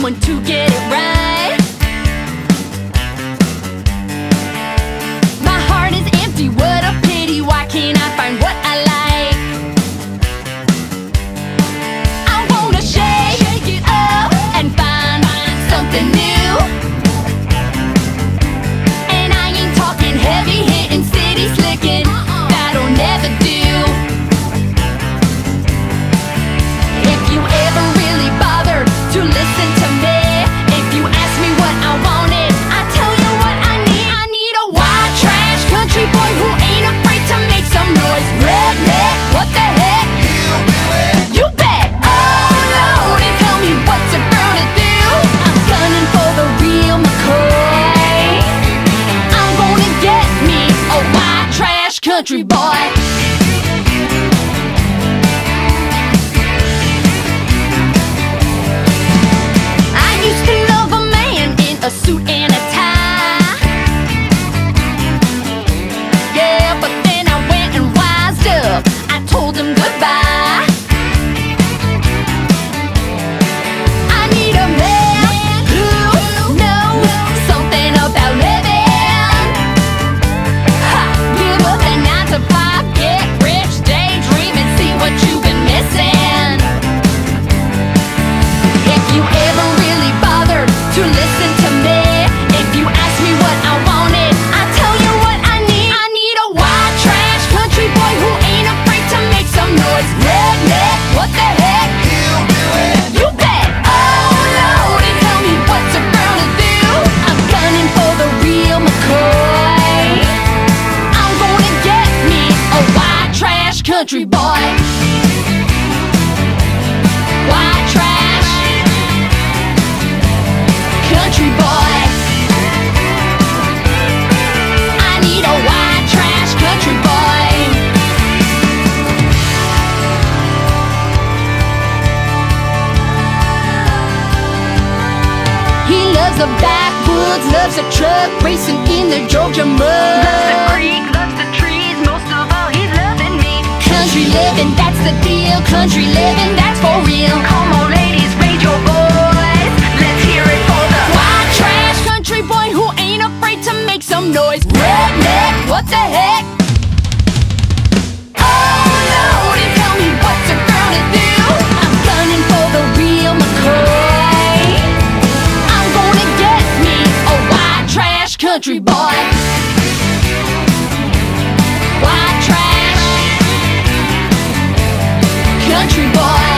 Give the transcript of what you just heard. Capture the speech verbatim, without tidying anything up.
someone to get it right. My heart is empty, what a pity. Why can't I find what I like? I wanna shake, shake it up and find something new. And I ain't talking heavy hitting, city slicking. That'll never do. If you ever really bothered to listen to me, if you ask me what I wanted, I tell you what I need. I need a white trash country boy who ain't afraid to make some noise. Redneck, what the heck? You bet. Oh Lord, and tell me what's it gonna do. I'm gunning for the real McCoy. I'm gonna get me a white trash country boy. A suit and a tie. Yeah, but then I went and wised up. I told him goodbye. I need a man who knows something about living. Ha! Give up the nine to five, get rich, daydream, and see what you've been missing. If you ever really bothered to listen to me, if you ask me what I wanted, I tell you what I need. I need a white trash country boy who ain't afraid to make some noise. Redneck, what the heck? You bet. Oh Lord, and tell me what's it gonna do. I'm gunning for the real McCoy. I'm gonna get me a white trash country boy. White trash country boy. I need a white trash country boy. He loves the backwoods, loves a truck racing in the Georgia mud. Loves the creek, loves the trees, most of all he's loving me. Country living, that's the deal. Country living, that's for real. Come on ladies, raise your voice. Let's hear it for the white trash country boy who ain't afraid to make some noise. Redneck, what the heck? Oh Lord, and tell me what's it gonna do. I'm gunning for the real McCoy. I'm gonna get me a white trash country boy. White trash country boy.